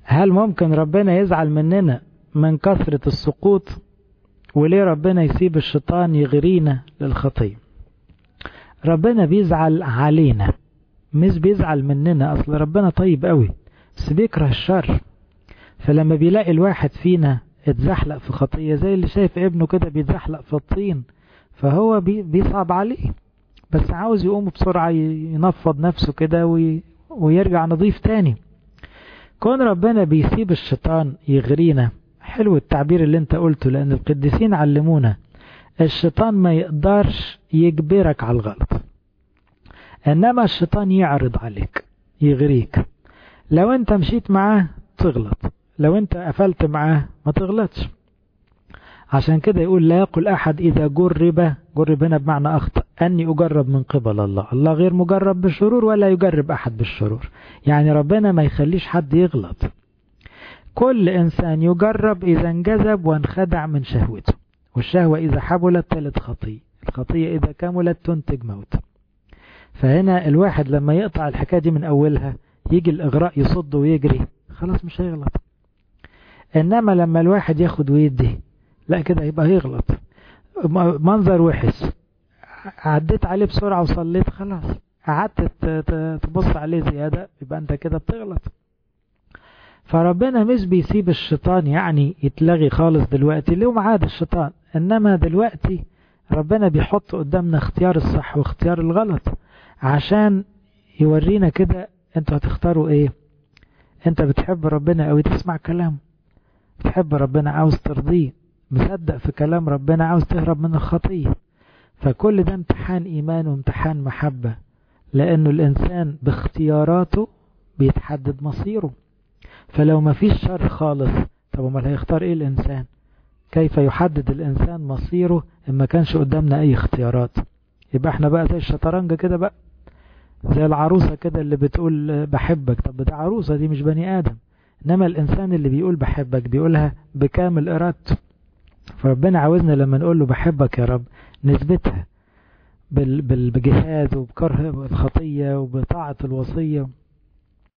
هل ممكن ربنا يزعل مننا من كثرة السقوط؟ وليه ربنا يسيب الشيطان يغرينا للخطية؟ ربنا بيزعل علينا، مش بيزعل مننا. أصل ربنا طيب قوي بس بيكره الشر. فلما بيلاقي الواحد فينا اتزحلق في خطية، زي اللي شايف ابنه كده بيتزحلق في الطين، فهو بيصعب عليه، بس عاوز يقوم بسرعة ينفض نفسه كده ويرجع نظيف تاني. كون ربنا بيسيب الشيطان يغرينا، حلو التعبير اللي انت قلته، لأن القديسين علمونا الشيطان ما يقدرش يجبرك على الغلط، إنما الشيطان يعرض عليك، يغريك. لو انت مشيت معاه تغلط، لو انت قفلت معاه ما تغلطش. عشان كده يقول لا يقول أحد إذا جرب هنا بمعنى أخطأ أني أجرب من قبل الله. الله غير مجرب بالشرور ولا يجرب أحد بالشرور. يعني ربنا ما يخليش حد يغلط. كل إنسان يجرب إذا انجذب وانخدع من شهوته، والشهوة إذا حبلت تلد خطية، الخطية إذا كملت تنتج موت. فهنا الواحد لما يقطع الحكاية دي من أولها، يجي الإغراء يصد ويجري، خلاص مش هيغلط. إنما لما الواحد ياخد ويدي، لا كده يبقى هيغلط. منظر وحش، عديت عليه بسرعة وصليت، خلاص قعدت تبص عليه زيادة، يبقى انت كده بتغلط. فربنا مش بيسيب الشيطان يعني يتلغي خالص دلوقتي، ليه معاد الشيطان، انما دلوقتي ربنا بيحط قدامنا اختيار الصح واختيار الغلط، عشان يورينا كده انتوا هتختاروا ايه. انت بتحب ربنا قوي تسمع كلامه، بتحب ربنا عاوز ترضيه، مصدق في كلام ربنا، عاوز تهرب من الخطية. فكل ده امتحان إيمان وامتحان محبة، لأنه الإنسان باختياراته بيتحدد مصيره. فلو ما فيش شر خالص، طب امال هيختار ايه الإنسان؟ كيف يحدد الإنسان مصيره إما كانش قدامنا أي اختيارات؟ يبقى احنا بقى زي الشطرنج كده، بقى زي العروسة كده اللي بتقول بحبك. طب ده عروسة، دي مش بني آدم. إنما الإنسان اللي بيقول بحبك بيقولها بكامل إرادته. فربنا عاوزنا لما نقول له بحبك يا رب نثبتها بجهاد وبكره الخطية وبطاعة الوصية.